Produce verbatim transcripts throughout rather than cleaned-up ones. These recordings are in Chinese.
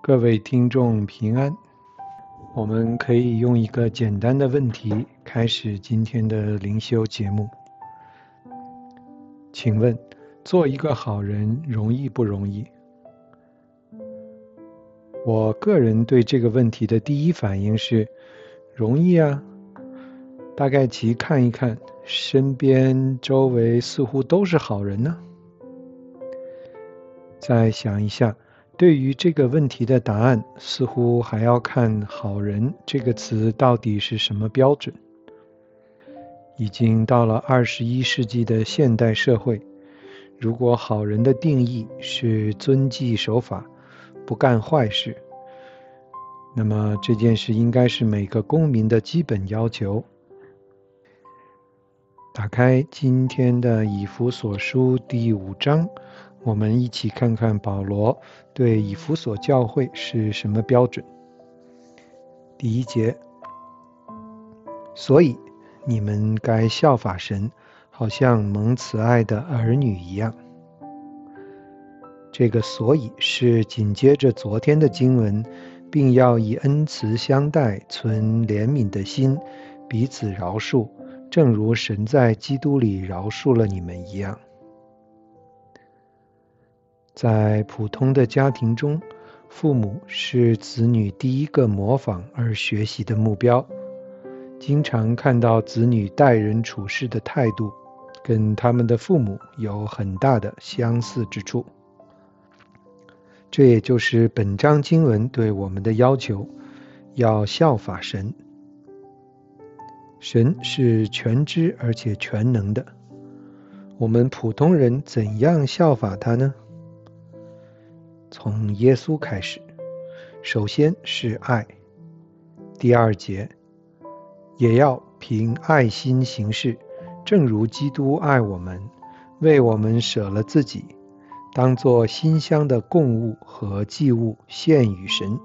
各位听众平安，我们可以用一个简单的问题开始今天的灵修节目。请问，做一个好人容易不容易？我个人对这个问题的第一反应是，容易啊。大概其看一看，身边周围似乎都是好人呢。再想一下，对于这个问题的答案，似乎还要看好人这个词到底是什么标准。已经到了二十一世纪的现代社会，如果好人的定义是遵纪守法，不干坏事，那么这件事应该是每个公民的基本要求。打开今天的以弗所书第五章，我们一起看看保罗对以弗所教会是什么标准。第一节，所以你们该效法神，好像蒙慈爱的儿女一样。这个所以是紧接着昨天的经文，并要以恩慈相待，存怜悯的心，彼此饶恕，正如神在基督里饶恕了你们一样。在普通的家庭中，父母是子女第一个模仿而学习的目标。经常看到子女待人处事的态度，跟他们的父母有很大的相似之处。这也就是本章经文对我们的要求，要效法神。神是全知而且全能的，我们普通人怎样效法他呢？从耶稣开始，首先是爱。第二节，也要凭爱心行事，正如基督爱我们，为我们舍了自己，当作馨香的供物和祭物献与神。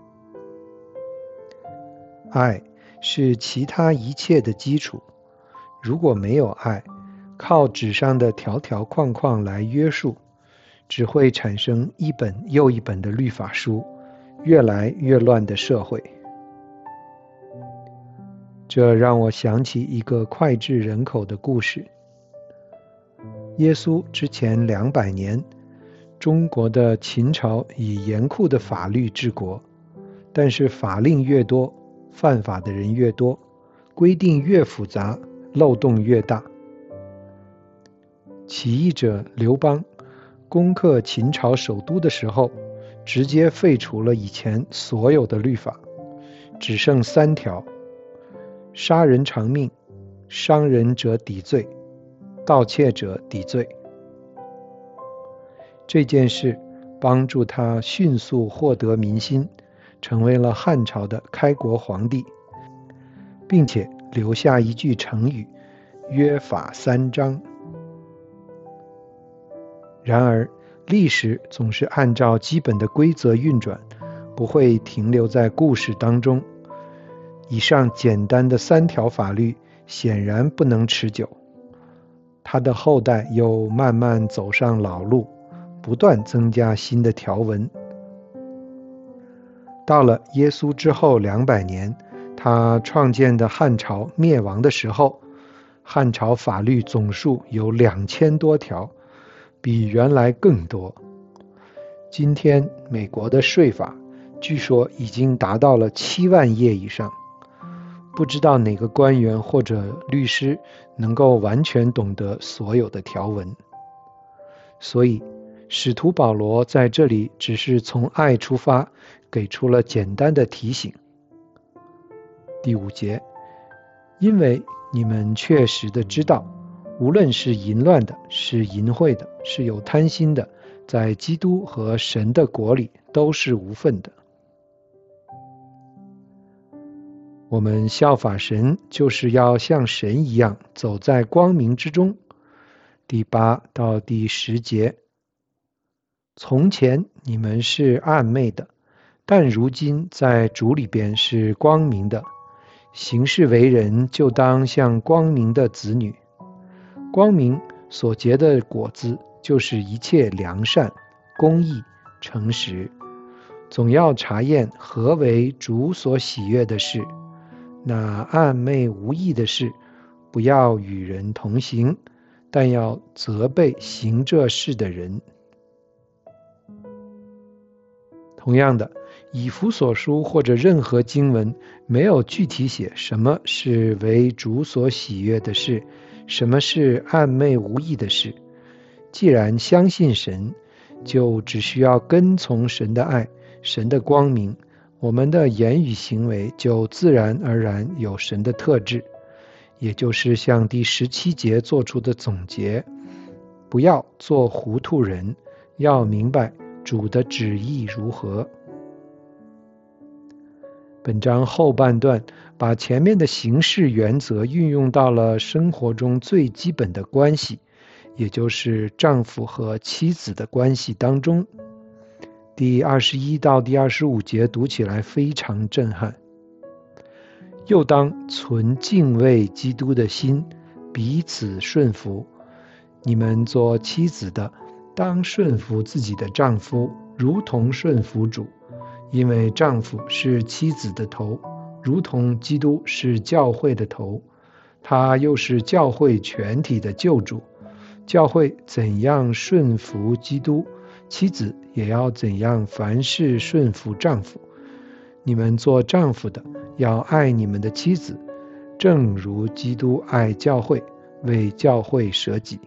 爱是其他一切的基础，如果没有爱，靠纸上的条条框框来约束，只会产生一本又一本的律法书，越来越乱的社会。这让我想起一个脍炙人口的故事。耶稣之前两百年，中国的秦朝以严酷的法律治国，但是法令越多，犯法的人越多，规定越复杂，漏洞越大。起义者刘邦攻克秦朝首都的时候，直接废除了以前所有的律法，只剩三条：杀人偿命，伤人者抵罪，盗窃者抵罪。这件事帮助他迅速获得民心，成为了汉朝的开国皇帝，并且留下一句成语：约法三章。然而，历史总是按照基本的规则运转，不会停留在故事当中。以上简单的三条法律显然不能持久，他的后代又慢慢走上老路，不断增加新的条文。到了耶稣之后两百年，他创建的汉朝灭亡的时候，汉朝法律总数有两千多条，比原来更多。今天美国的税法据说已经达到了七万页以上，不知道哪个官员或者律师能够完全懂得所有的条文。所以使徒保罗在这里只是从爱出发，给出了简单的提醒。第五节，因为你们确实的知道，无论是淫乱的，是淫秽的，是有贪心的，在基督和神的国里都是无份的。我们效法神，就是要像神一样走在光明之中。第八到第十节，从前你们是暗昧的，但如今在主里边是光明的，行事为人就当像光明的子女。光明所结的果子，就是一切良善、公义、诚实， 总要查验何为主所喜悦的事。那暧昧无益的事，不要与人同行，但要责备行这事的人。同样的，以弗所书或者任何经文没有具体写什么是为主所喜悦的事，什么是暧昧无益的事。既然相信神，就只需要跟从神的爱，神的光明，我们的言语行为就自然而然有神的特质，也就是像第十七节做出的总结：不要做糊涂人，要明白主的旨意如何。本章后半段把前面的行事原则运用到了生活中最基本的关系，也就是丈夫和妻子的关系当中。第二十一到第二十五节读起来非常震撼。又当存敬畏基督的心，彼此顺服。你们做妻子的，当顺服自己的丈夫，如同顺服主，因为丈夫是妻子的头，如同基督是教会的头，他又是教会全体的救主。教会怎样顺服基督，妻子也要怎样凡事顺服丈夫。你们做丈夫的，要爱你们的妻子，正如基督爱教会，为教会舍己。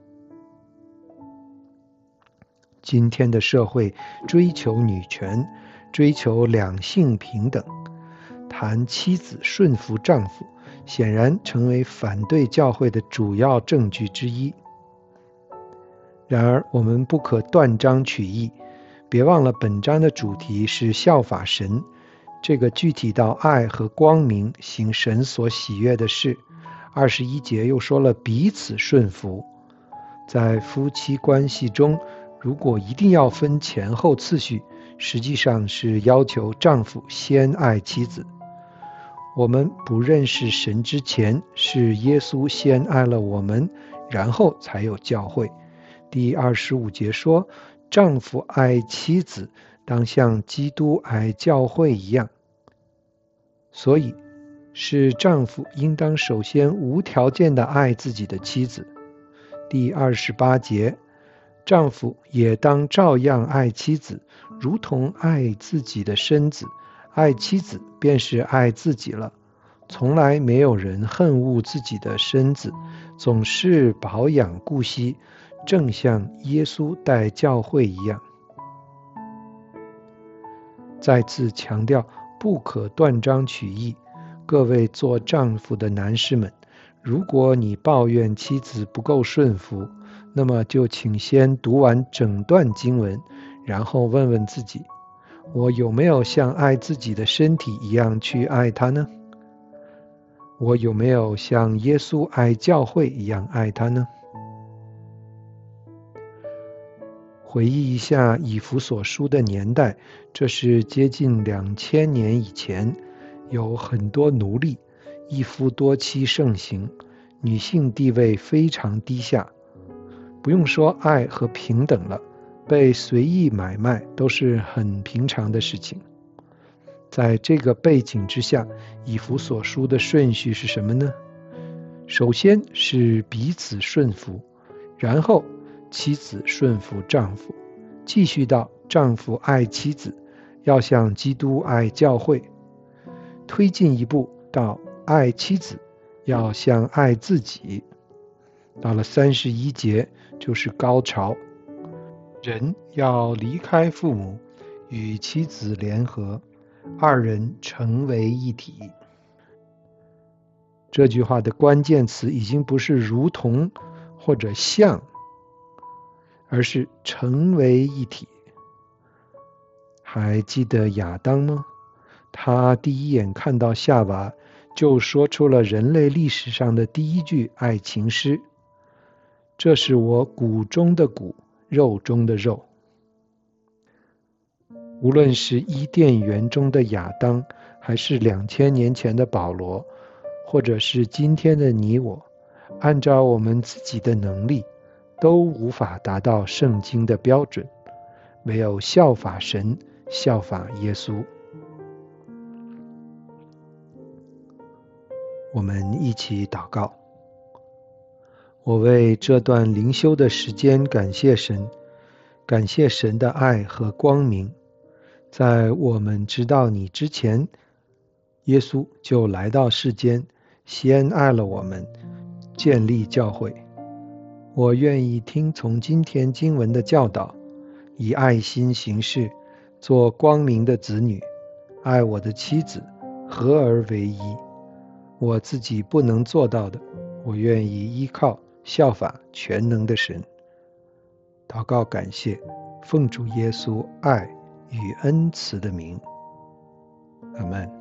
今天的社会追求女权，追求两性平等，谈妻子顺服丈夫，显然成为反对教会的主要证据之一。然而我们不可断章取义，别忘了本章的主题是效法神，这个具体到爱和光明，行神所喜悦的事。二十一节又说了彼此顺服。在夫妻关系中，如果一定要分前后次序，实际上是要求丈夫先爱妻子。我们不认识神之前，是耶稣先爱了我们，然后才有教会。第二十五节说，丈夫爱妻子，当像基督爱教会一样。所以，是丈夫应当首先无条件地爱自己的妻子。第二十八节，丈夫也当照样爱妻子，如同爱自己的身子，爱妻子便是爱自己了。从来没有人恨恶自己的身子，总是保养顾惜，正像耶稣待教会一样。再次强调，不可断章取义。各位做丈夫的男士们，如果你抱怨妻子不够顺服，那么就请先读完整段经文，然后问问自己，我有没有像爱自己的身体一样去爱她呢？我有没有像耶稣爱教会一样爱她呢？回忆一下以弗所书的年代，这是接近两千年以前，有很多奴隶，一夫多妻盛行，女性地位非常低下。不用说爱和平等了，被随意买卖都是很平常的事情。在这个背景之下，以弗所书的顺序是什么呢？首先是彼此顺服，然后妻子顺服丈夫，继续到丈夫爱妻子，要像基督爱教会，推进一步到爱妻子要像爱自己。到了三十一节就是高潮，人要离开父母，与妻子联合，二人成为一体。这句话的关键词已经不是如同或者像，而是成为一体。还记得亚当吗？他第一眼看到夏娃，就说出了人类历史上的第一句爱情诗，这是我骨中的骨，肉中的肉。无论是伊甸园中的亚当，还是两千年前的保罗，或者是今天的你我，按照我们自己的能力，都无法达到圣经的标准。唯有效法神， 效法耶稣。我们一起祷告。我为这段灵修的时间感谢神，感谢神的爱和光明。在我们知道你之前，耶稣就来到世间，先爱了我们，建立教会。我愿意听从今天经文的教导，以爱心行事，做光明的子女，爱我的妻子，合而为一。我自己不能做到的，我愿意依靠效法全能的神。祷告感谢，奉主耶稣爱与恩慈的名，阿们。